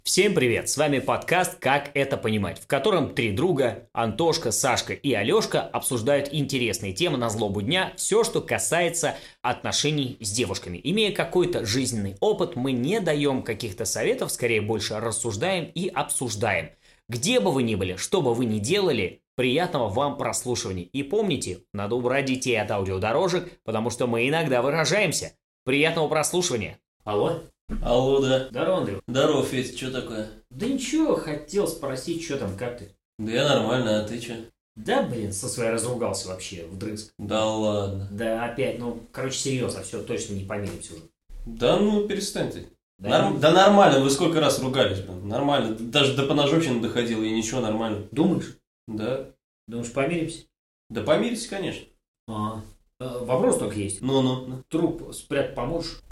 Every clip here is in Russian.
Всем привет! С вами подкаст «Как это понимать», в котором три друга, Антошка, Сашка и Алешка, обсуждают интересные темы на злобу дня, все, что касается отношений с девушками. Имея какой-то жизненный опыт, мы не даем каких-то советов, скорее больше рассуждаем и обсуждаем. Где бы вы ни были, что бы вы ни делали, приятного вам прослушивания. И помните, надо убрать детей от аудиодорожек, потому что мы иногда выражаемся. Приятного прослушивания! Алло? Алло, да. Здорово, Андрей. Здорово, Федь, что такое? Да ничего, хотел спросить, что там, как ты? Да я нормально, а ты что? Да, блин, со своей разругался вообще вдрызг. Да ладно. Да, опять, серьезно, все, точно не помиримся уже. Да ну, перестань ты. Да? Да нормально, вы сколько раз ругались, блин, нормально. Даже до поножовщины доходило, и ничего, нормально. Думаешь? Да. Думаешь, помиримся? Да помирись, конечно. Вопрос только есть. Ну. Труп спрятать поможешь?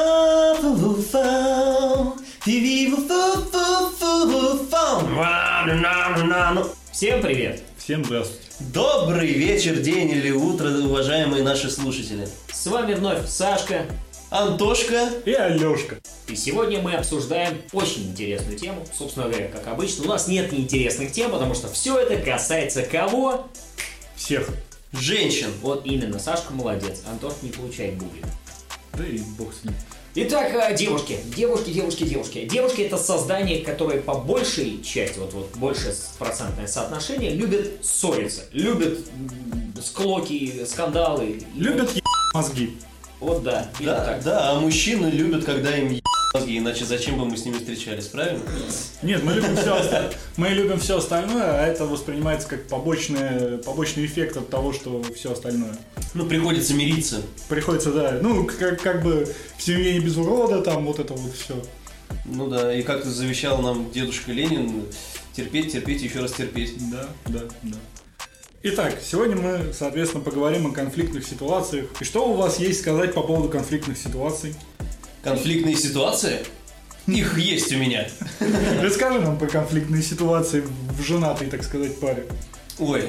Всем привет! Всем здравствуйте. Добрый вечер, день или утро, уважаемые наши слушатели. С вами вновь Сашка Антошка И Алешка. и сегодня мы обсуждаем очень интересную тему. Собственно говоря, как обычно, у нас нет неинтересных тем, потому что все это касается кого? Всех. женщин. Вот именно, Сашка молодец, Антош не получает бубли. Да и бог с ним. Итак, девушки. Девушки это создание, которое по большей части, вот большее процентное соотношение, любят ссориться, любят склоки, скандалы. Любят мозги. Вот да, именно так. Да, а мужчины любят, когда им мозги, иначе зачем бы мы с ними встречались, правильно? Нет, мы любим все остальное, а это воспринимается как побочный эффект от того, что все остальное. Ну, приходится мириться. Приходится, да, как бы в семье не без урода, там вот это вот все. Ну да, и как-то завещал нам дедушка Ленин: терпеть, еще раз терпеть. Да. Итак, сегодня мы, соответственно, поговорим о конфликтных ситуациях. И что у вас есть сказать по поводу конфликтных ситуаций? Конфликтные ситуации? Их есть у меня. Расскажи нам про конфликтные ситуации в женатой, так сказать, паре. Ой,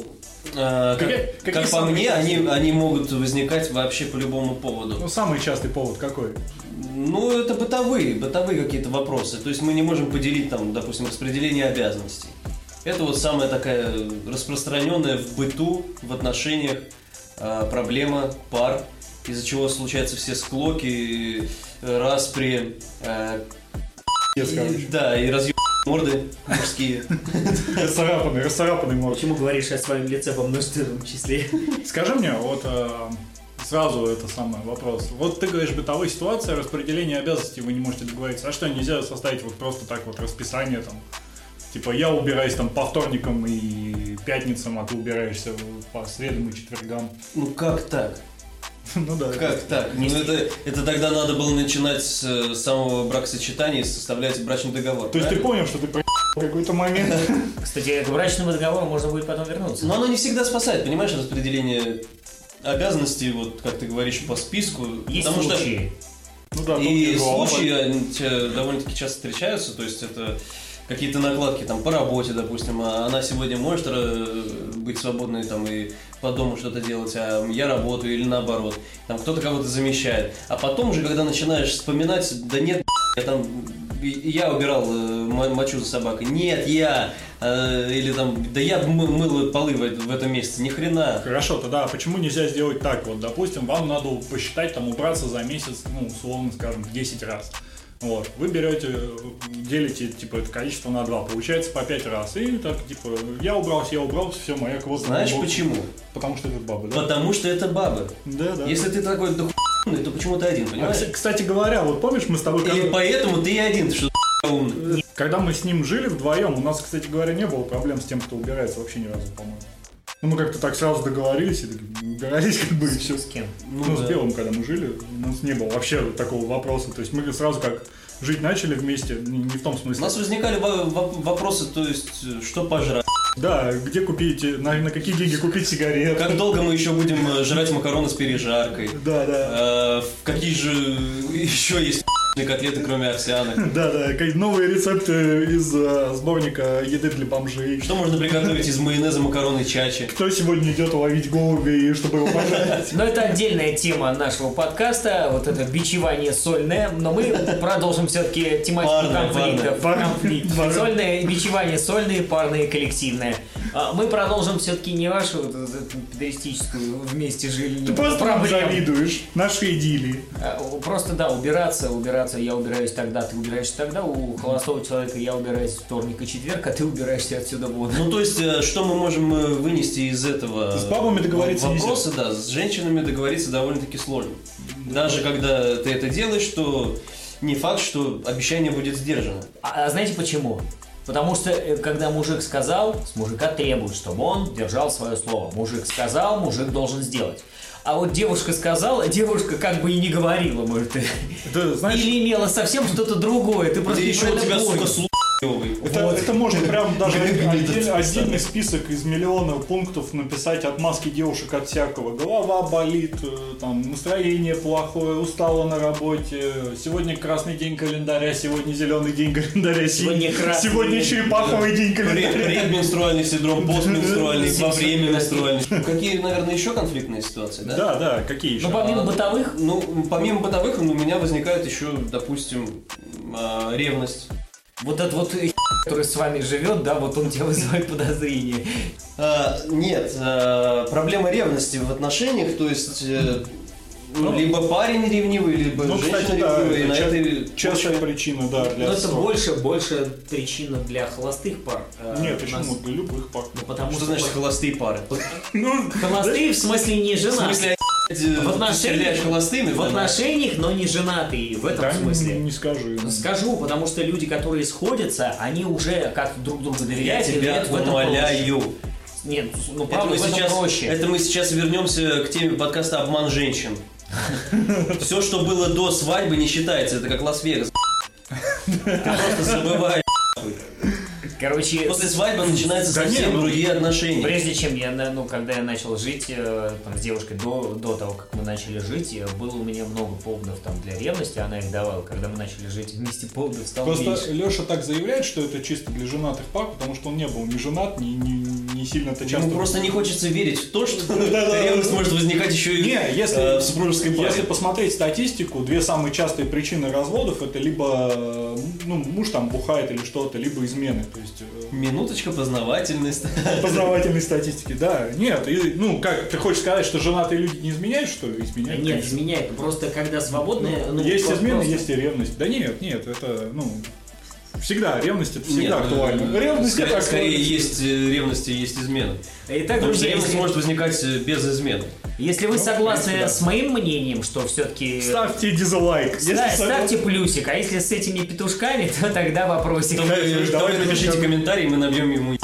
как по мне, они могут возникать вообще по любому поводу. Ну, самый частый повод какой? Ну, это бытовые какие-то вопросы. То есть мы не можем поделить, там, допустим, распределение обязанностей. Это вот самая такая распространенная в быту, в отношениях проблема пар, из-за чего случаются все склоки, распри, и разъеб морды мужские. Расцарапанный морд. Почему говоришь о своем лице во множественном числе? Скажи мне, вот сразу это самый вопрос. Вот ты говоришь, бытовая ситуация, распределение обязанностей, вы не можете договориться. А что, нельзя составить вот просто так вот расписание там? Типа я убираюсь там по вторникам и пятницам, а ты убираешься по средам и четвергам. Ну как так? Ну да. Как так? Ну это тогда надо было начинать с самого бракосочетания и составлять брачный договор. То есть ты понял, что ты в какой-то момент. Кстати, к брачному договору можно будет потом вернуться. Но оно не всегда спасает, понимаешь, распределение обязанностей, вот как ты говоришь, по списку. Есть случаи. Ну да, и случаи довольно-таки часто встречаются, то есть это какие-то накладки там по работе, допустим, она сегодня может быть свободной там и по дому что-то делать, а я работаю или наоборот. Там кто-то кого-то замещает. А потом уже, когда начинаешь вспоминать, да нет, я убирал мочу за собакой, нет, я, или там, да я мыл полы в этом месяце, ни хрена. Хорошо, тогда почему нельзя сделать так? Вот, допустим, вам надо посчитать, там, убраться за месяц, условно скажем, 10 раз. Вот, вы делите, типа, это количество на 2, получается по 5 раз. И так, типа, я убрался, все, моя квота. Знаешь почему? Потому что это бабы, да? Потому что это бабы. Да. Если ты такой то почему ты один, понимаешь? Кстати говоря, вот помнишь, мы с тобой... Или поэтому ты и один, ты что умный. Когда мы с ним жили вдвоем, у нас, кстати говоря, не было проблем с тем, кто убирается вообще ни разу, по-моему. Мы как-то так сразу договорились, и убирались как бы и все. С кем? С Белым, когда мы жили, у нас не было вообще такого вопроса. То есть мы сразу как жить начали вместе, не в том смысле. У нас возникали вопросы, то есть, что пожрать. Да, где купить, на какие деньги купить сигареты. Как долго мы еще будем жрать макароны с пережаркой. Да. Какие же еще есть котлеты, кроме овсяных. Да, новые рецепты из сборника еды для бомжей. Что можно приготовить из майонеза, макарон и чачи? Кто сегодня идет ловить голубя, и чтобы его пожарить? Но это отдельная тема нашего подкаста, вот это бичевание сольное, но мы продолжим все-таки тематику конфликтов. Сольное бичевание, сольные, парные, коллективное. Мы продолжим все-таки не вашу вот, педеристическую вместе жили. Ты просто нам завидуешь нашей идиллии. Просто, да, убираться, я убираюсь тогда, ты убираешься тогда, у холостого человека я убираюсь вторник и четверг, а ты убираешься отсюда вон. Ну, то есть, что мы можем вынести из этого с бабами договориться вопроса, нельзя. Да, с женщинами договориться довольно-таки сложно. Даже когда ты это делаешь, то не факт, что обещание будет сдержано. А знаете почему? Потому что, когда мужик сказал, с мужика требуют, чтобы он держал свое слово. Мужик сказал, мужик должен сделать. А вот девушка сказала, девушка как бы и не говорила, может, да, знаешь, или имела совсем что-то другое. Ты просто еще у тебя, сука, это можно прям даже отдельный список из миллионов пунктов написать: отмазки девушек от всякого. Голова болит, там, настроение плохое, устала на работе, сегодня красный день календаря, сегодня зеленый день календаря, сегодня черепаховый день календаря. Предменструальный синдром, постменструальный, во время менструальный. Какие, наверное, еще конфликтные ситуации, да? Да, какие еще? Ну, помимо бытовых? Ну, помимо бытовых, у меня возникает еще, допустим, ревность. Вот этот вот который с вами живет, да, вот он тебя вызывает подозрение. Нет, проблема ревности в отношениях, то есть либо парень ревнивый, либо женщина ревнивая. Да, это частая причина, да, для но это больше причина для холостых пар. Нет, почему? Для любых пар. Ну, потому что значит холостые пары? Холостые в смысле не женатые. В смысле, в отношениях, но не женатые, в этом смысле. Не скажи. Скажу, потому что люди, которые сходятся, они уже как друг другу доверяют. Я тебя умоляю. Нет, ну правда, в этом проще. Это мы сейчас вернемся к теме подкаста «Обман женщин». Все, что было до свадьбы, не считается. Это как Лас-Вегас. Ты просто забываешь. Короче, после свадьбы начинаются совсем другие отношения. Прежде чем когда я начал жить с девушкой, до того, как мы начали жить, было у меня много поводов там для ревности, она их давала. Когда мы начали жить вместе, поводов стало меньше. Просто Леша так заявляет, что это чисто для женатых пар, потому что он не был ни женат, ни сильно-то часто. Ему просто не хочется верить в то, что ревность может возникать еще и в супружеской паре. Если посмотреть статистику, две самые частые причины разводов — это либо муж там бухает или что-то, либо измены. То есть минуточка познавательной статистики, да. Нет, как ты хочешь сказать, что женатые люди не изменяют, что ли? Изменяют? Нет, изменяют. Просто когда свободные... есть измены, есть и ревность. Да нет, это, всегда, ревность — это всегда актуально. Ревность — это скорее есть ревность и есть измена. Итак, потому что ревность может возникать без измены. Если вы согласны с моим мнением, что все-таки... Ставьте дизлайк. Ставьте плюсик, а если с этими петушками, то тогда вопросик. Давай напишите комментарий, мы набьем ему.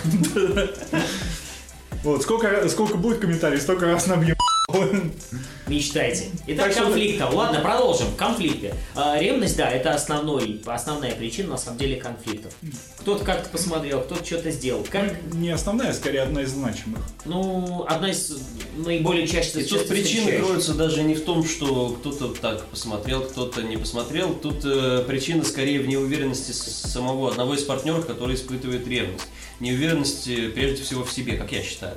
Вот, сколько будет комментариев, столько раз набьем. Мечтайте. Итак, конфликты. Ладно, продолжим. Конфликты. Ревность, да, это основная причина, на самом деле, конфликтов. Кто-то как-то посмотрел, кто-то что-то сделал. Не основная, а скорее одна из значимых. Одна из наиболее чаще. Тут причины кроются даже не в том, что кто-то так посмотрел, кто-то не посмотрел. Тут причина скорее в неуверенности самого одного из партнеров, который испытывает ревность. Неуверенности прежде всего в себе, как я считаю.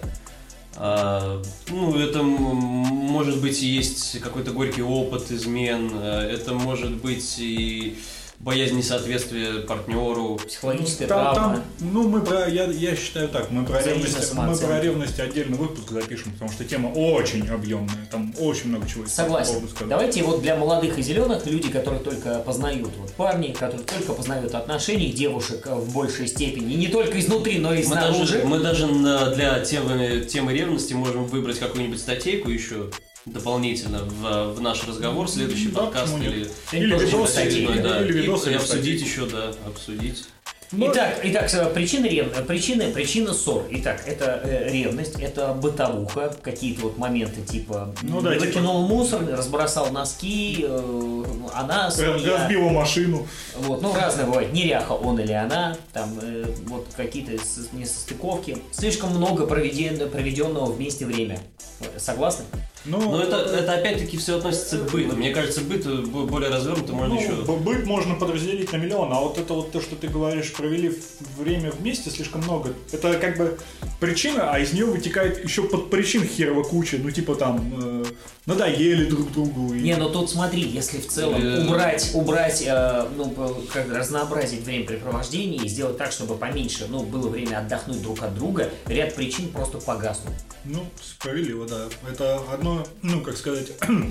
Это может быть и есть какой-то горький опыт измен, это может быть и боязнь несоответствия партнеру, психологическая травма. Я считаю так, мы про ревность отдельный выпуск запишем, потому что тема очень объемная, там очень много чего. Согласен. Давайте для молодых и зеленых, люди, которые только познают, парни, которые только познают отношения девушек в большей степени, и не только изнутри, но и снаружи. Мы даже для темы ревности можем выбрать какую-нибудь статейку еще дополнительно в наш разговор, следующий подкаст или видосы, и обсудить еще, обсудить. Итак, причина ссор. Итак, это ревность, это бытовуха, какие-то моменты типа выкинул мусор, разбросал носки, она разбила машину. Разное бывает, неряха он или она, там какие-то несостыковки. Слишком много проведенного вместе время. Согласны? Но это опять-таки все относится к быту. Мне кажется, быт более развернутый, можно еще... Быт можно подразделить на миллион, а вот это вот то, что ты говоришь, провели время вместе, слишком много. Это как бы причина, а из нее вытекает еще под причин херова куча. Ну, типа там, надоели друг другу. Не, ну тут смотри, если в целом убрать, как разнообразить времяпрепровождение и сделать так, чтобы поменьше, было время отдохнуть друг от друга, ряд причин просто погаснут. Ну, справедливо, да. Это одно, как сказать...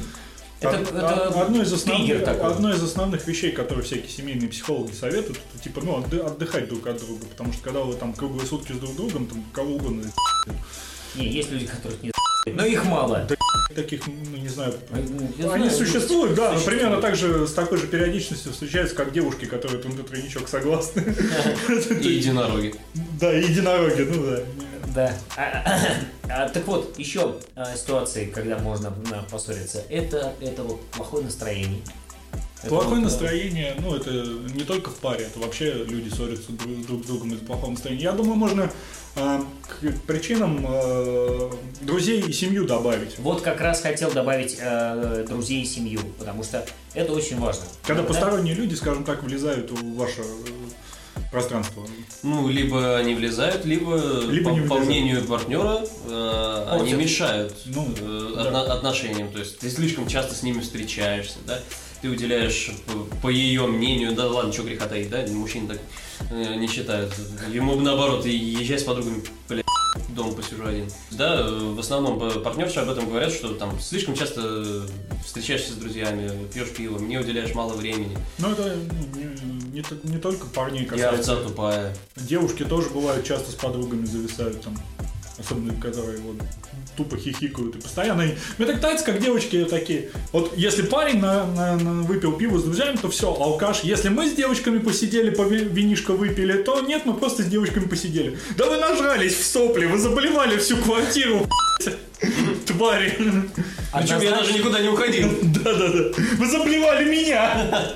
Это одно из основных вещей, которые всякие семейные психологи советуют, это типа, отдыхать друг от друга, потому что когда вы там круглые сутки с друг другом, там кого угодно. Не, есть люди, которых не но их мало. Таких, не знаю, они существуют, да, но примерно так же, с такой же периодичностью встречаются, как девушки, которые тройничок согласны. И единороги. Да, и единороги, да. Так вот, еще ситуации, когда можно поссориться, это вот плохое настроение. Плохое настроение, это не только в паре, это вообще люди ссорятся друг с другом из-за плохого настроения. Я думаю, можно к причинам друзей и семью добавить. Вот как раз хотел добавить друзей и семью, потому что это очень важно. Когда посторонние люди, скажем так, влезают в ваше пространство. Либо они влезают, либо по мнению партнера, они мешают отношениям. То есть ты слишком часто с ними встречаешься, да? Ты уделяешь, по ее мнению, да ладно, что греха таить, да, мужчины так не считают. Ему наоборот, езжай с подругами, дома посижу один. Да, в основном партнерши об этом говорят, что там слишком часто встречаешься с друзьями, пьешь пиво, мне уделяешь мало времени. Это не только парней касается. Я овца тупая. Девушки тоже бывают часто с подругами зависают там. Особенно, которые тупо хихикают и постоянно. Мне так нравится, как девочки такие. Вот если парень выпил пиво с друзьями, то все, алкаш. Если мы с девочками посидели, по винишко выпили, то нет, мы просто с девочками посидели. Да вы нажрались в сопли, вы заболевали всю квартиру, твари. Причем я даже никуда не уходил. Да-да-да. Вы заблевали меня.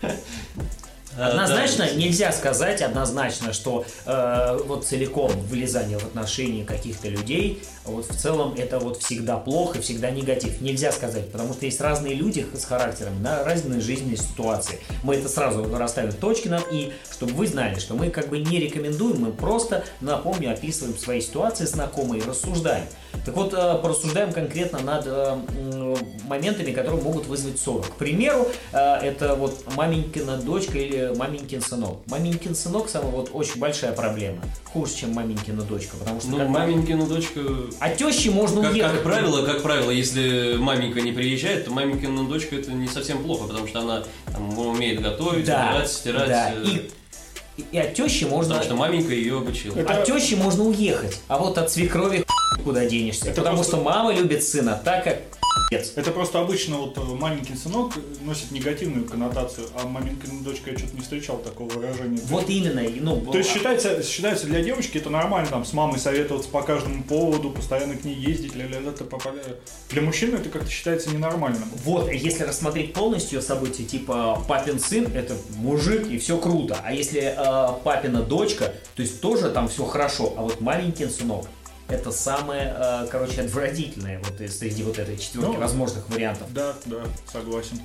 Однозначно нельзя сказать что вот целиком влезание в отношения каких-то людей, вот в целом это вот всегда плохо, всегда негатив. Нельзя сказать, потому что есть разные люди с характером на разные жизненные ситуации. Мы это сразу расставим точки над «и», чтобы вы знали, что мы как бы не рекомендуем, мы просто, напомню, описываем свои ситуации знакомые и рассуждаем. Так вот, порассуждаем конкретно над моментами, которые могут вызвать ссору. К примеру, это вот маменькина дочка или маменькин сынок. Маменькин сынок самая вот очень большая проблема. Хуже, чем маменькина дочка. Потому что маменькина дочка... А тещи можно уехать. Как правило, если маменька не приезжает, то маменькина дочка это не совсем плохо, потому что она умеет готовить, убирать, стирать. Да. И от тещи можно... Потому что маменька ее обучила. От тещи можно уехать, а вот от свекрови куда денешься. Потому что мама любит сына так, как это просто обычно вот маменькин сынок носит негативную коннотацию, а маменькина дочка я что-то не встречал такого выражения. Вот именно. То есть считается для девочки это нормально, там, с мамой советоваться по каждому поводу, постоянно к ней ездить, для мужчины это как-то считается ненормальным. Вот, если рассмотреть полностью события, типа папин сын, это мужик и все круто, а если папина дочка, то есть тоже там все хорошо, а вот маменькин сынок, это самое, отвратительное вот среди вот этой четверки возможных вариантов. Да, согласен.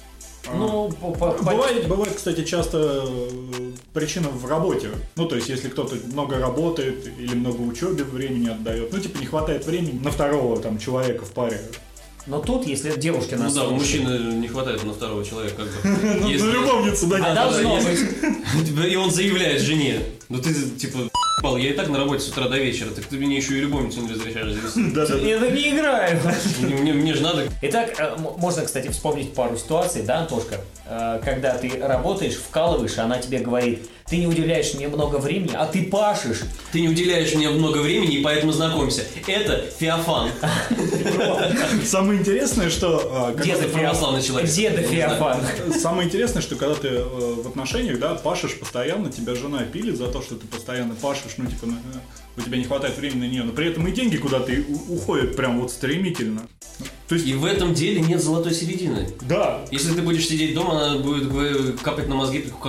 Бывает, кстати, часто причина в работе. То есть, если кто-то много работает или много учебе времени отдает, не хватает времени на второго там человека в паре. Но тут, если девушке нас... у мужчины не хватает на второго человека, как бы. На любовницу, да. А должно быть. И он заявляет жене, ты, я и так на работе с утра до вечера, так ты мне еще и любовницу не разрешаешь завести. Я так не играю. Мне же надо. Итак, можно, кстати, вспомнить пару ситуаций, да, Антошка? Когда ты работаешь, вкалываешь, она тебе говорит: ты не уделяешь мне много времени, а ты пашешь. Ты не уделяешь мне много времени, и поэтому знакомься. Это Феофан. Самое интересное, что... Деда православный человек. Деда Феофан. Самое интересное, что когда ты в отношениях, да, пашешь постоянно, тебя жена пилит за то, что ты постоянно пашешь, у тебя не хватает времени на нее, но при этом и деньги куда-то уходят прям вот стремительно. То есть... И в этом деле нет золотой середины. Да. Если ты будешь сидеть дома, она будет капать на мозги, как у кого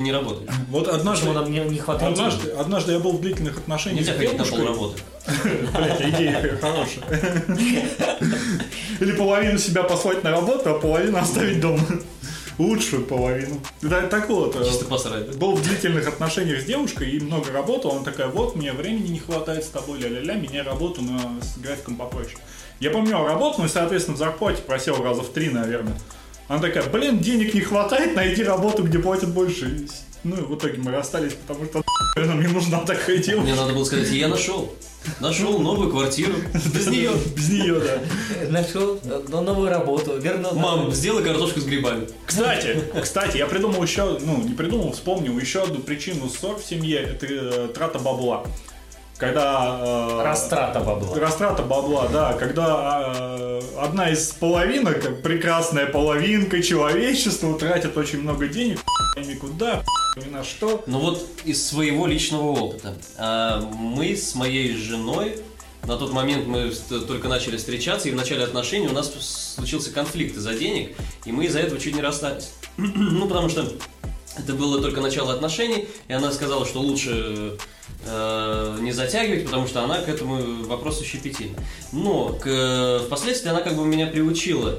не работаешь. Вот однажды... Почему нам не хватает денег? Однажды я был в длительных отношениях Нельзя с ходить на девушкой. полработы. Блять, идея хорошая. Или половину себя послать на работу, а половину оставить дома. Лучшую половину. Да, так вот, Чисто посрать. Да? был в длительных отношениях с девушкой и много работал. Она такая, вот, мне времени не хватает с тобой, ля-ля-ля, меняй работу с графиком попроще. Я поменял работу, ну и, соответственно, в зарплате просел раза в 3, наверное. Она такая, блин, денег не хватает, найди работу, где платят больше. Ну и в итоге мы расстались, потому что мне нужна такая девушка. Мне надо было сказать, я нашел новую квартиру. Без нее. Без нее, да. Нашел новую работу, вернул. Мам, сделай картошку с грибами. Кстати, я придумал еще, не придумал, вспомнил еще одну причину ссор в семье, это трата бабла. Когда... Растрата бабла. Растрата бабла, да. Когда одна из половинок, прекрасная половинка человечества, тратит очень много денег, никуда, ни на что. Ну вот из своего личного опыта. Мы с моей женой, на тот момент мы только начали встречаться, и в начале отношений у нас случился конфликт из-за денег, и мы из-за этого чуть не расстались. Ну, потому что это было только начало отношений, и она сказала, что лучше не затягивать, потому что она к этому вопросу щепетильна. Но впоследствии она как бы меня приучила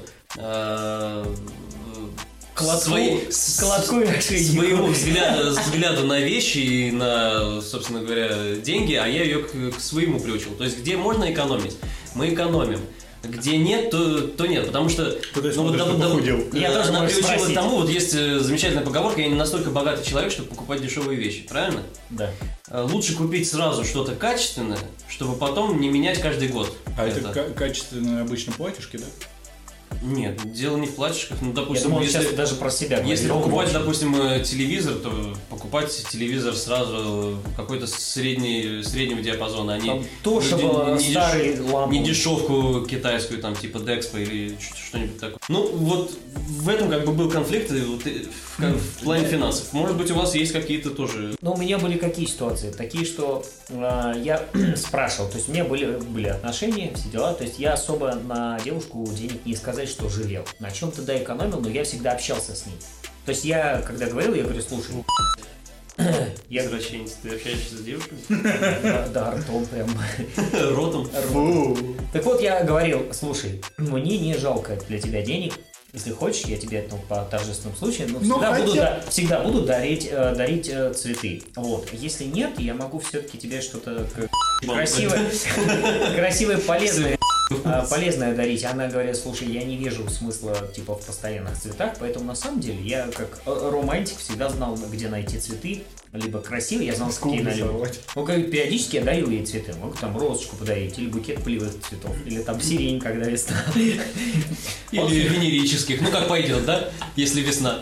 своему взгляду на вещи и на, собственно говоря, деньги, а я ее к своему приучил. То есть, где можно экономить, мы экономим. Где нет, то нет, потому что она приучила к тому, вот есть замечательная поговорка, я не настолько богатый человек, чтобы покупать дешевые вещи, правильно? Да. Лучше купить сразу что-то качественное, чтобы потом не менять каждый год. А это качественные обычно платьишки, да? Нет, дело не в платьишках, ну, допустим, я думал, сейчас даже про себя говорю. Если покупать, допустим, телевизор, то покупать телевизор сразу какой-то среднего диапазона, а не дешевку китайскую, там, типа Dexpo или что-нибудь такое. Ну, вот в этом как бы был конфликт в плане финансов. Может быть, у вас есть какие-то тоже... Ну, у меня были какие ситуации? Такие, что я спрашивал, то есть у меня были отношения, все дела, то есть я особо на девушку денег не сказать, что жалел. На чем-то, да, экономил, но я всегда общался с ней. То есть я, когда говорил, я говорю, слушай, я извращенец, ты общаешься с девушками? Да, ртом прям. Ротом? Так вот, я говорил, слушай, мне не жалко для тебя денег. Если хочешь, я тебе по торжественным случаям всегда буду дарить цветы. Вот. Если нет, я могу все-таки тебе что-то красивое, полезное дарить. Она говорит, слушай, я не вижу смысла типа в постоянных цветах, поэтому на самом деле я как романтик всегда знал, где найти цветы, либо красивые, я знал, какие наливать. Ну, периодически я дарил ей цветы, могу там розочку подарить, или букет полевых цветов, или там сирень, когда весна. Или венерических, ну как пойдет, да, если весна.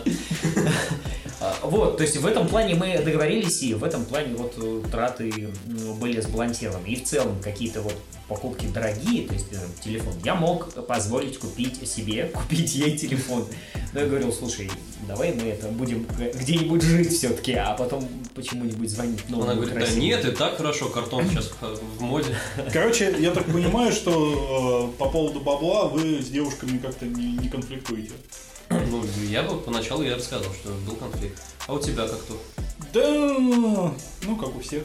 Вот, то есть в этом плане мы договорились, и в этом плане вот траты были сбалансированы. И в целом какие-то вот покупки дорогие, то есть телефон, я мог позволить купить ей телефон. Но я говорил, слушай, давай мы это будем где-нибудь жить все-таки, а потом почему-нибудь звонить новому. Она говорит, да нет, и так хорошо, картон сейчас в моде. Короче, я так понимаю, что по поводу бабла вы с девушками как-то не конфликтуете. Ну, я бы поначалу я рассказал, что был конфликт. А у тебя как тут? Да, ну, как у всех.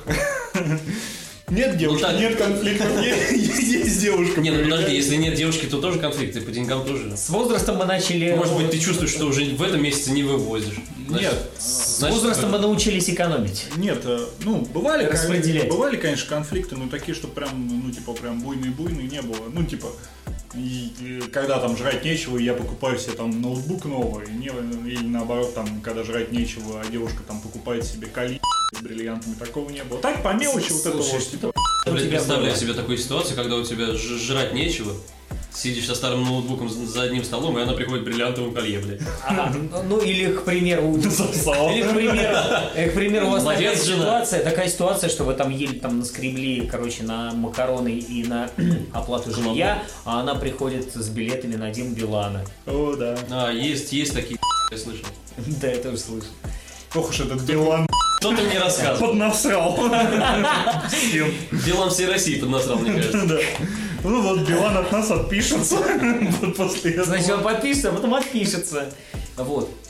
Нет девушки, нет конфликтов, есть девушка. Нет, ну подожди, если нет девушки, то тоже конфликты, по деньгам тоже. С возрастом мы начали... Может быть, ты чувствуешь, что уже в этом месяце не вывозишь. Нет. С возрастом мы научились экономить. Нет, ну, бывали, конечно, конфликты, но такие, что прям, ну, типа, прям буйные не было. Ну, типа, когда там жрать нечего, я покупаю себе там ноутбук новый, или наоборот, там, когда жрать нечего, а девушка там покупает себе колье с бриллиантами, такого не было. Так, по мелочи вот это вот, типа. Представляю себе такую ситуацию, когда у тебя жрать нечего, сидишь со старым ноутбуком за одним столом, и она приходит бриллиантовым колье, блядь. Ну, или, к примеру, у вас такая ситуация, что вы там еле там наскребли, короче, на макароны и на оплату жилья, а она приходит с билетами на Диму Билана. О, да. Есть такие, я слышал. Да, я тоже слышал. Ох уж этот Билан. Что ты мне рассказывал? Поднасрал. Билан всей России поднасрал, мне кажется. Ну вот, Билан от нас отпишется. Значит, он подпишется, а потом отпишется. Вот.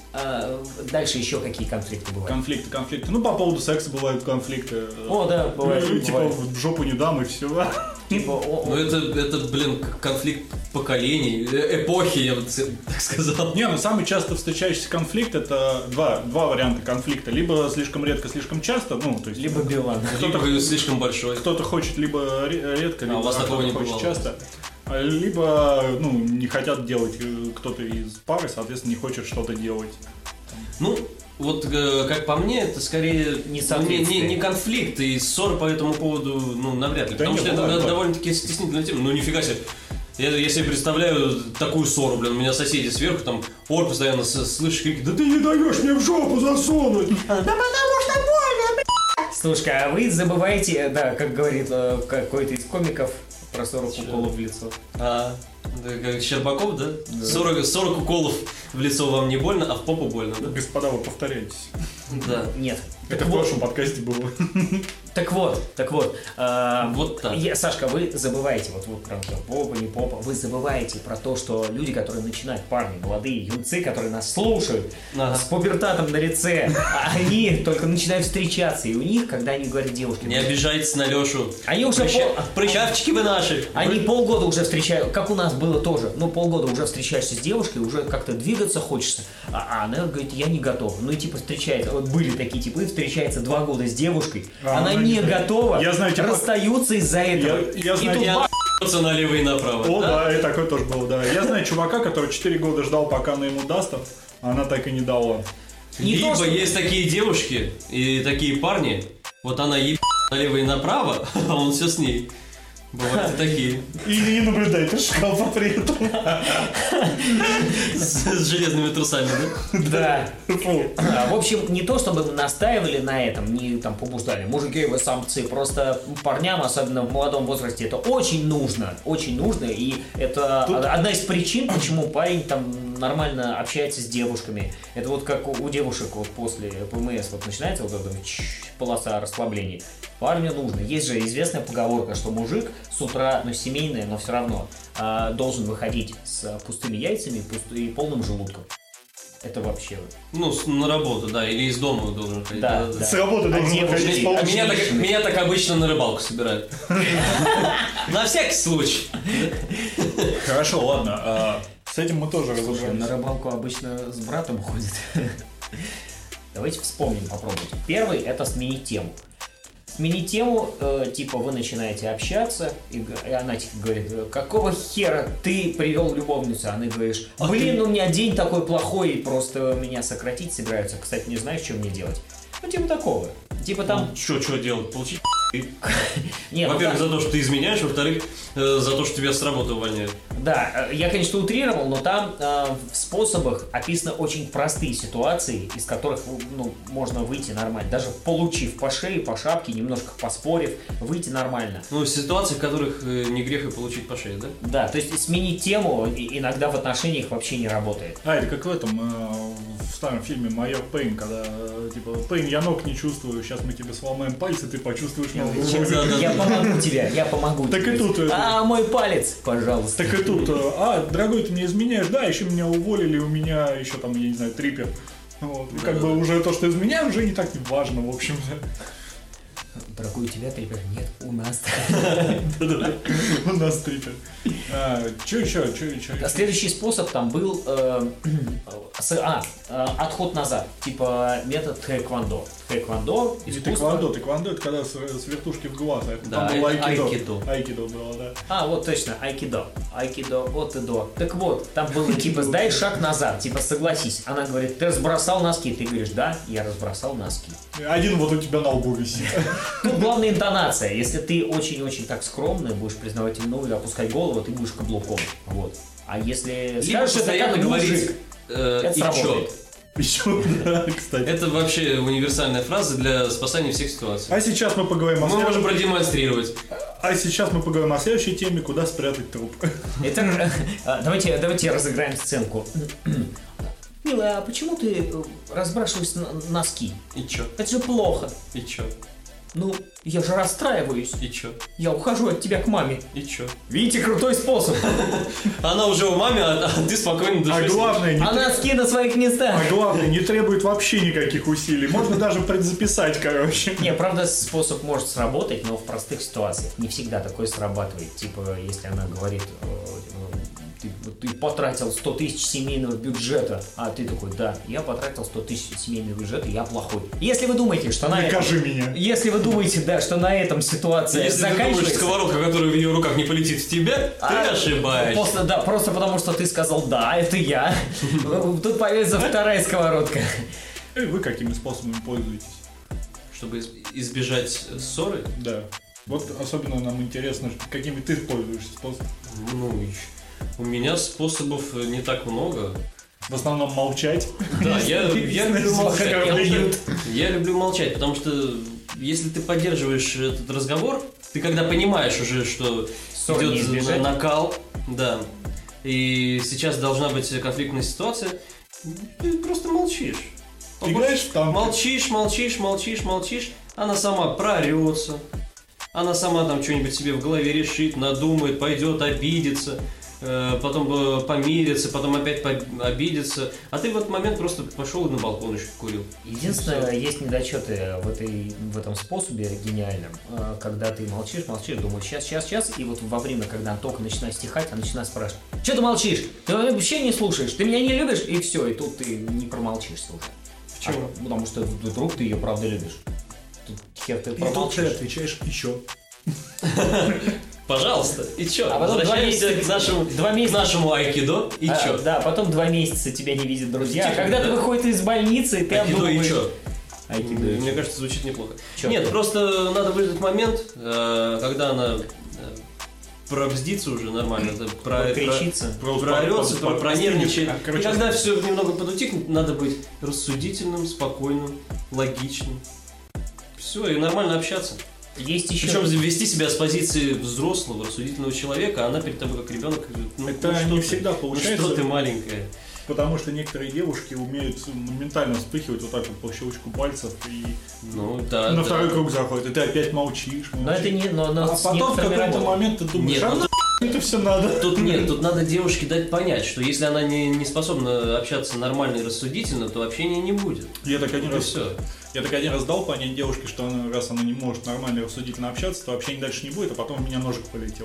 Дальше еще какие конфликты бывают? Конфликты. Ну, по поводу секса бывают конфликты. О, да, бывает. Типа, в жопу не дам и все. Типа, Ну это, блин, конфликт поколений, эпохи, я бы так сказал. Не, ну самый часто встречающийся конфликт — это два варианта конфликта. Либо слишком редко, слишком часто, ну, то есть... либо Билан. Кто-то слишком большой. Кто-то хочет либо редко, либо у вас такого не хочет бывало? часто. Либо, ну, не хотят делать кто-то из пары, соответственно, не хочет что-то делать. Ну, вот как по мне, это скорее не конфликт, и ссор по этому поводу, ну, навряд ли. Да Потому нет, что это бывает. довольно-таки стеснительная тема. Ну, нифига себе. Я себе представляю такую ссору, блин, у меня соседи сверху, там, ор постоянно слышишь крики: да ты не даешь мне в жопу засунуть! Да потому что больно, блядь! Слушай, а вы забываете, да, как говорит какой-то из комиков, про 40 уколов в лицо. Да, как Щербаков, да? 40 уколов в лицо вам не больно, а в попу больно, да? Господа, вы повторяетесь. Да. Нет. Это в прошлом подкасте было. Так вот. Вот так. Сашка, вы забываете, вот прям попа, не попа, вы забываете про то, что люди, которые начинают, парни, молодые юнцы, которые нас слушают, с пубертатом на лице, они только начинают встречаться, и у них, когда они говорят девушке... Не обижайтесь на Лешу. Они уже... Прыщавчики вы наши. Они полгода уже встречают, как у нас было тоже, полгода уже встречаешься с девушкой, уже как-то двигаться хочется, а она говорит: я не готова. Ну и типа встречается, вот были такие типы, встречается 2 года с девушкой, она не готова, я знаю, типа, расстаются из-за этого. Я знаю, налево и направо. О, да, и такое тоже было, да. Я знаю чувака, который 4 года ждал, пока она ему даст, а она так и не дала. Либо есть такие девушки и такие парни, вот она ебет налево и направо, а он все с ней. Бывают и такие. И не наблюдает из шкафа при этом. С железными трусами, да? Да. В общем, не то чтобы настаивали на этом, не там побуждали. Мужики, вы самцы, просто парням, особенно в молодом возрасте, это очень нужно, и это одна из причин, почему парень там нормально общается с девушками. Это вот как у девушек вот после ПМС вот начинается вот эта полоса расслабления. Парню нужно. Есть же известная поговорка, что мужик с утра, семейная, но все равно, должен выходить с пустыми яйцами и полным желудком. Это вообще... Ну, на работу, да, или из дома должен ходить. Да. С работы должен выходить с полным желудком. Меня так обычно на рыбалку собирают. На всякий случай. Хорошо, ладно. С этим мы тоже разобрались. На рыбалку обычно с братом ходит. Давайте вспомним, попробуйте. Первый — это сменить тему. Сменить тему, типа вы начинаете общаться, и она типа говорит: какого хера ты привел любовницу? А ты говоришь: блин, у меня день такой плохой, просто меня сократить собираются. Кстати, не знаю, что мне делать. Ну, типа такого. Типа там... Что делать? Получить? Во-первых, за то, что ты изменяешь, во-вторых, за то, что тебя с работы увольняют. Да, я, конечно, утрировал, но там в способах описаны очень простые ситуации, из которых можно выйти нормально. Даже получив по шее, по шапке, немножко поспорив, выйти нормально. Ну, ситуации, в которых не грех и получить по шее, да? Да, то есть сменить тему иногда в отношениях вообще не работает. Это как в этом, в старом фильме «Майор Пейн», когда типа: Пейн, я ног не чувствую, сейчас мы тебе сломаем пальцы, ты почувствуешь новую боль. Я помогу тебе, я помогу тебе. Так и тут... мой палец, пожалуйста. Так и тут: дорогой, ты мне изменяешь, да, еще меня уволили, у меня еще там, я не знаю, трипер. Вот. И как бы уже то, что изменяю, уже не так важно, в общем-то. Дорогой, у тебя трипер? Нет, у нас. У нас трипер. Че еще? Следующий способ там был отход назад, типа метод тэквондо. Тэквондо, искусство. Тэквондо — это когда с вертушки в глаз. Да, там было айкидо. Айкидо было, да. Вот точно, айкидо. Айкидо от и до. Так вот, там было типа: сдай шаг назад, типа согласись. Она говорит: ты разбросал носки. Ты говоришь: да, я разбросал носки. Один вот у тебя на лбу висит. Тут главная интонация. Если ты очень-очень так скромный, будешь признавать вину и опускать голову, ты будешь каблуком. Вот. А если скажешь, что это мужик, это сработает. Еще, да, кстати. Это вообще универсальная фраза для спасания всех ситуаций. А сейчас мы поговорим Мы можем продемонстрировать. А сейчас мы поговорим о следующей теме: куда спрятать труп. Давайте разыграем сценку. Милая, а почему ты разбрасываешь носки? И чё? Это же плохо. И чё? Ну, я же расстраиваюсь. И чё? Я ухожу от тебя к маме. И чё? Видите, крутой способ. Она уже у мамы, а ты спокойно А дышишь. главное, А носки на своих местах. а главное, не требует вообще никаких усилий. Можно даже предзаписать, короче. Не, правда, способ может сработать, но в простых ситуациях не всегда такое срабатывает. Типа, если она говорит, ты потратил 100 тысяч семейного бюджета, а ты такой, да, я потратил 100 тысяч семейного бюджета, я плохой. Если вы думаете, что на Накажи меня. Если вы думаете, да, что на этом ситуация Если ты думаешь, заканчивается... сковородка, которая в ее руках не полетит в тебя, ты ошибаешься. Просто потому, что ты сказал, да, это я. Тут появится вторая сковородка. И вы какими способами пользуетесь? Чтобы избежать ссоры, Да. Вот особенно нам интересно, какими ты пользуешься способами. ну, у меня способов не так много. В основном молчать. Да, я люблю молчать. Оскорбление. Я люблю молчать, потому что если ты поддерживаешь этот разговор, ты когда понимаешь уже, что Ссор не идет избежать. накал, да, и сейчас должна быть конфликтная ситуация, ты просто молчишь. Ты играешь в танки? Молчишь, она сама проорется, она сама там что-нибудь себе в голове решит, надумает, пойдет, обидится, потом помирится, потом опять обидится, а ты в этот момент просто пошел и на балкон еще курил. Единственное, есть недочеты в этом способе гениальном, когда ты молчишь, думаешь, сейчас, и вот во время, когда она только начинает стихать, она начинает спрашивать, что ты молчишь? Ты вообще не слушаешь, ты меня не любишь? И все, и тут ты не промолчишь, слушай. Почему? Потому что вдруг ты ее правда любишь. Тут хер ты И тут ты промолчишь. отвечаешь еще. Пожалуйста, и чё? А потом Возвращаемся к нашему айкидо, и чё? Да, потом 2 месяца тебя не видят друзья. Тихо, Когда да. ты выходишь из больницы, ты Айкидо и обдумываешь. чё? Айкидо и Мне чё? кажется, звучит неплохо. Чё Нет, ты? просто надо выждать момент, когда она пробздится уже нормально, Прокричится. проорется, пронервничает. И Короче, когда все немного подутихнет, надо быть рассудительным, спокойным, логичным. Все, и нормально общаться. Есть еще... Причем вести себя с позиции взрослого, рассудительного человека, а она перед тобой как ребенок. Ну, Это ну, что не ты? всегда Ну получается. что ты маленькая. Потому что некоторые девушки умеют моментально вспыхивать вот так вот по щелчку пальцев и Ну да. на да. второй круг заходит, и ты опять молчишь. Но это не... Но А с потом в некоторыми какой-то работает. момент ты думаешь, Нет, а ну нахуй это все надо. Тут нет, тут надо девушке дать понять, что если она не способна общаться нормально и рассудительно, то общения не будет. Я так один И раз все. Я так один раз дал понять девушке, что она, раз она не может нормально и рассудительно общаться, то общение дальше не будет, а потом у меня ножик полетел.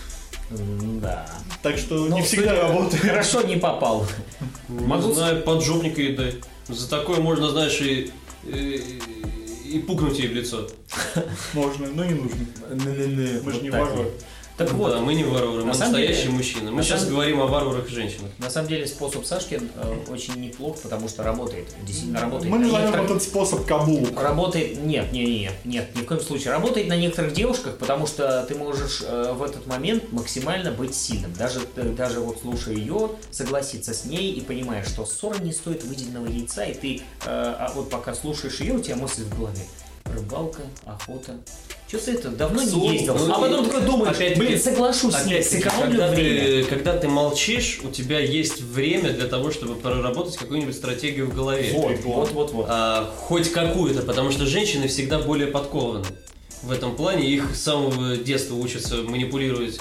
Да. Так что Ну, не всегда судя- работает. Хорошо не попал. Могу Не знаю, поджопника ей дай. За такое можно, знаешь, и пукнуть ей в лицо. Можно, но не нужно. Мы же не варвары. Так вот, Да, мы не варвары, мы на самом деле- настоящие мужчины. Мы на сейчас самом- говорим о варварах и женщинах. на самом деле способ Сашки очень неплох, потому что работает. Действительно работает. Мы На назовем некоторых- этот способ каблук. Работает, нет, ни в коем случае. Работает на некоторых девушках, потому что ты можешь в этот момент максимально быть сильным. Даже вот слушая ее, согласиться с ней и понимая, что ссора не стоит выеденного яйца, и ты вот пока слушаешь ее, у тебя мысль в голове. Рыбалка, охота. Что ты это? Давно Сон, не ездил. ну, А потом такой думаешь, опять-таки- блин, соглашусь с ней, Опять-таки, сэкономлю время. когда ты молчишь, у тебя есть время для того, чтобы проработать какую-нибудь стратегию в голове. Вот. Хоть какую-то, потому что женщины всегда более подкованы в этом плане. Их с самого детства учатся манипулировать.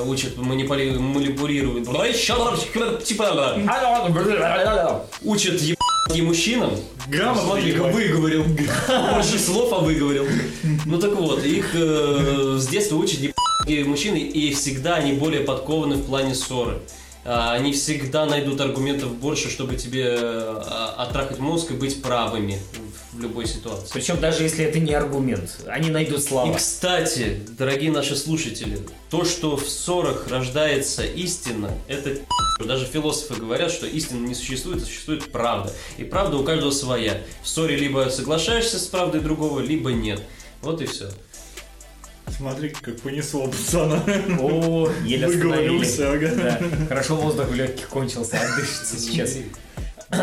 Учат ебать мужчинам. Грамотно Смотри-ка, ебать. выговорил. Больше слов, а выговорил. Ну так вот, их с детства учат ебать мужчины, и всегда они более подкованы в плане ссоры. Они всегда найдут аргументов больше, чтобы тебе оттрахать мозг и быть правыми в любой ситуации. Причем даже если это не аргумент, они найдут И, слова. кстати, дорогие наши слушатели, то, что в ссорах рождается истина, это даже философы говорят, что истина не существует, а существует правда. И правда у каждого своя. В ссоре либо соглашаешься с правдой другого, либо нет. Вот и все. Смотри, как понесло пацана. О, еле остановили. Выговорился, ага. Да. Хорошо, воздух в легких кончился, отдышится сейчас.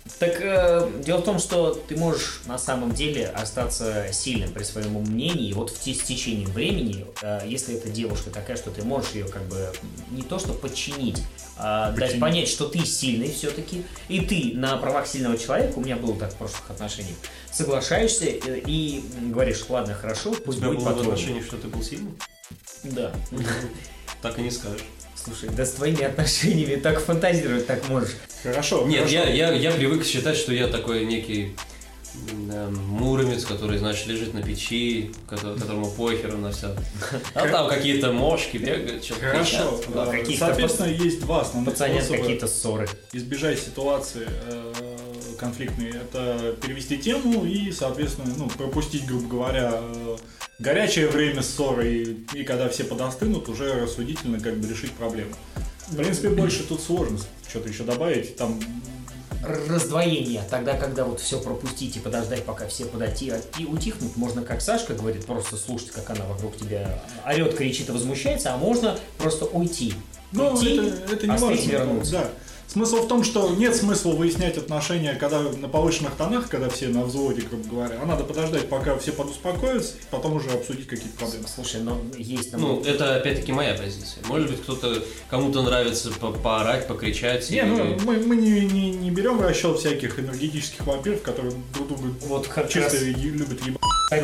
Так дело в том, что ты можешь на самом деле остаться сильным при своем мнении, вот с течением времени, если эта девушка такая, что ты можешь ее как бы не то что подчинить, а дать понять, что ты сильный все-таки, и ты на правах сильного человека, у меня было так в прошлых отношениях, соглашаешься и говоришь, ладно, хорошо, пусть будет по-твоему. У тебя было по-твоему. отношение, что ты был сильным? Да. Так и не скажешь. Слушай, да с твоими отношениями так фантазировать так можешь. Хорошо. Нет, хорошо. я привык считать, что я такой некий муромец, который, значит, лежит на печи, которому похеру на все. А там какие-то мошки бегают, что-то Хорошо. кричат. Да, каких-то Соответственно, есть два основных Пацанят способа какие-то ссоры. избежать ситуации конфликтные. Это перевести тему и, соответственно, пропустить, грубо говоря, горячее время ссоры, и когда все подостынут, уже рассудительно как бы решить проблему. В принципе, больше тут сложно что-то еще добавить. Там Раздвоение. Тогда, когда вот все пропустить и подождать, пока все подойти и утихнут, можно, как Сашка говорит, просто слушать, как она вокруг тебя орет, кричит и возмущается, а можно просто уйти. Уйти, это не остыть и важно. вернуться. Да. Смысл в том, что нет смысла выяснять отношения, когда на повышенных тонах, когда все на взводе, грубо говоря, а надо подождать, пока все подуспокоятся, и потом уже обсудить какие-то проблемы. Слушай, но есть... Ну, это опять-таки моя позиция. Может быть, кому-то нравится поорать, покричать. Не, мы не берем в расчет всяких энергетических вампиров, которые друг друга Вот как чисто раз любят ебать.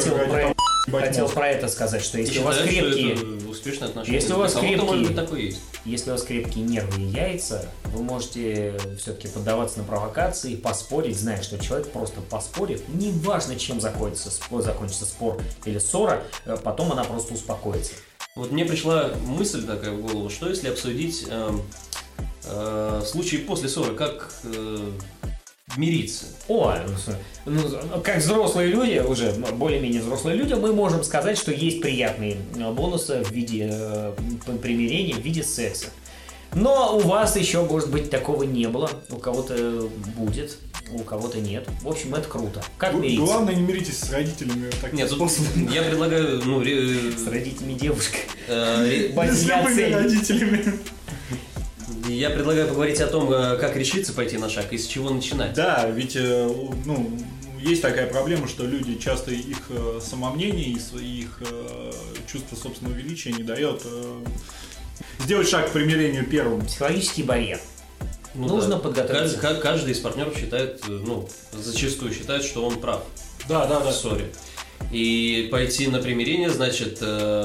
хотел про это сказать, что если у вас считаешь, крепкие... что это успешные отношения? Если у вас Кому-то, может быть, крепкие- такое есть. Если у вас крепкие нервы и яйца, вы можете все-таки поддаваться на провокации, поспорить, зная, что человек просто поспорив, неважно, чем закончится спор или ссора, потом она просто успокоится. Вот мне пришла мысль такая в голову, что если обсудить случаи после ссоры, как мириться? Как взрослые люди, уже более-менее взрослые люди, мы можем сказать, что есть приятные бонусы в виде примирения, в виде секса. Но у вас еще, может быть, такого не было. У кого-то будет, у кого-то нет. В общем, это круто. Как мириться? Главное, не миритесь с родителями таким Нет, тут способом. я предлагаю, С родителями девушка. С любыми родителями. Я предлагаю поговорить о том, как решиться пойти на шаг и с чего начинать. Да, ведь есть такая проблема, что люди часто их самомнение и их чувство собственного величия не дает сделать шаг к примирению первым. Психологический барьер. Ну Нужно да. подготовиться. Каждый из партнеров считает, зачастую считает, что он прав Да. в ссоре. И пойти на примирение значит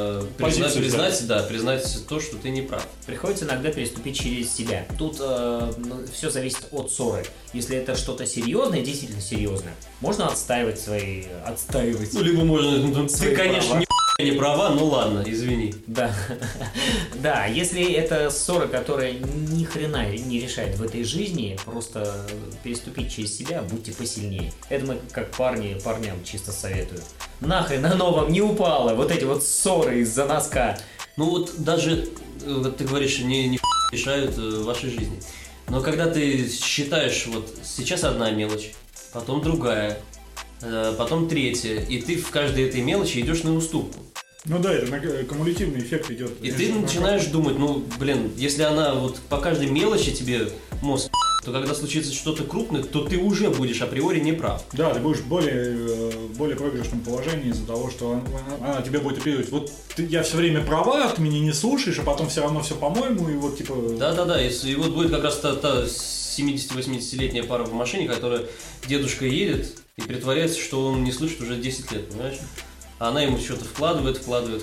признать то, что ты не прав. Приходится иногда переступить через себя. Тут все зависит от ссоры. Если это что-то серьезное, действительно серьезное, можно отстаивать. Либо можно, ты, Свои конечно, права. не права, ну ладно, извини. Да. Да, если это ссора, которая ни хрена не решает в этой жизни, просто переступить через себя, будьте посильнее. Это мы как парням чисто советую. Нахрен оно вам не упало, вот эти вот ссоры из-за носка. Ну вот даже, вот ты говоришь, не решают в вашей жизни. Но когда ты считаешь, вот сейчас одна мелочь, потом другая, потом третья, и ты в каждой этой мелочи идешь на уступку. Ну да, это кумулятивный эффект идет. И ты начинаешь думать, если она вот по каждой мелочи тебе мозг, то когда случится что-то крупное, то ты уже будешь априори не прав. Да, ты будешь в более проигрышном положении из-за того, что она тебе будет апеллировать. Вот я все время права, ты меня не слушаешь, а потом все равно все по-моему, и вот типа... Да, и вот будет как раз та 70-80-летняя пара в машине, которая дедушка едет и притворяется, что он не слышит уже 10 лет, понимаешь? А она ему что-то вкладывает.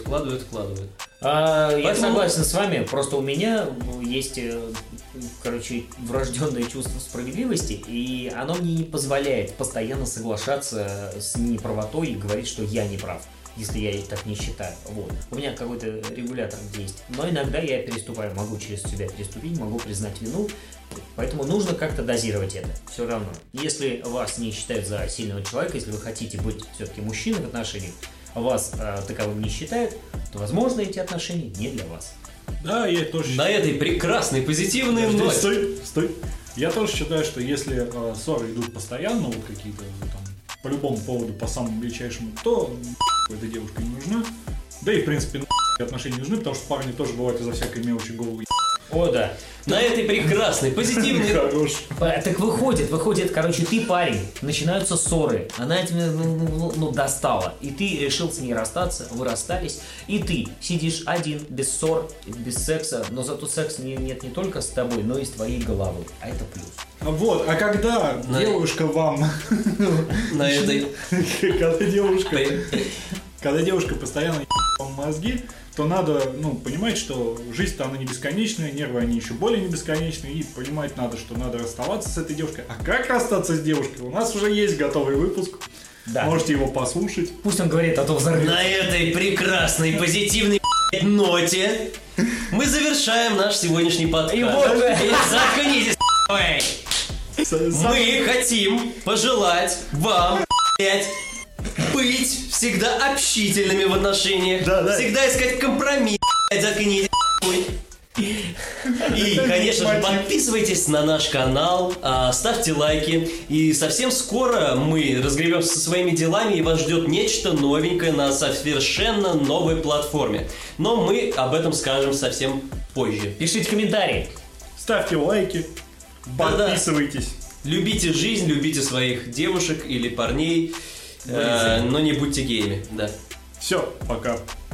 Я согласен с вами, просто у меня есть, врожденное чувство справедливости, и оно мне не позволяет постоянно соглашаться с неправотой и говорить, что я не прав, если я так не считаю. Вот. У меня какой-то регулятор есть, но иногда я переступаю, могу через себя переступить, могу признать вину, поэтому нужно как-то дозировать это, все равно. Если вас не считают за сильного человека, если вы хотите быть все-таки мужчиной в отношениях, вас таковым не считают, то, возможно, эти отношения не для вас. Да, я тоже На этой прекрасной, позитивной ноте. Стой. Я тоже считаю, что если ссоры идут постоянно, вот какие-то там, по любому поводу, по самому мельчайшему, то эта девушка не нужна. Да и, в принципе, отношения не нужны, потому что парни тоже бывают из-за всякой мелочи головы. О, да. На этой прекрасной, позитивной... Хорош. Так выходит, короче, ты парень, начинаются ссоры, она тебя, достала, и ты решил с ней расстаться, вы расстались, и ты сидишь один, без ссор, без секса, но зато секс нет не только с тобой, но и с твоей головой, а это плюс. Вот, а когда девушка вам... На этой... Когда девушка постоянно ебет вам мозги, то надо, понимать, что жизнь-то она не бесконечная, нервы они еще более не бесконечные, и понимать надо, что надо расставаться с этой девушкой. А как расстаться с девушкой? У нас уже есть готовый выпуск. Да. Можете его послушать. Пусть он говорит, а то взорвет. На этой прекрасной, позитивной ноте мы завершаем наш сегодняшний подкаст. Заткнитесь, мы хотим пожелать вам, быть всегда общительными в отношениях, всегда искать компромисс, заткнитесь, и, конечно же, подписывайтесь на наш канал, ставьте лайки, и совсем скоро мы разгребемся со своими делами, и вас ждет нечто новенькое на совершенно новой платформе. Но мы об этом скажем совсем позже. Пишите комментарии. Ставьте лайки, подписывайтесь. Любите жизнь, любите своих девушек или парней, но не будьте геями. Да. Все, пока.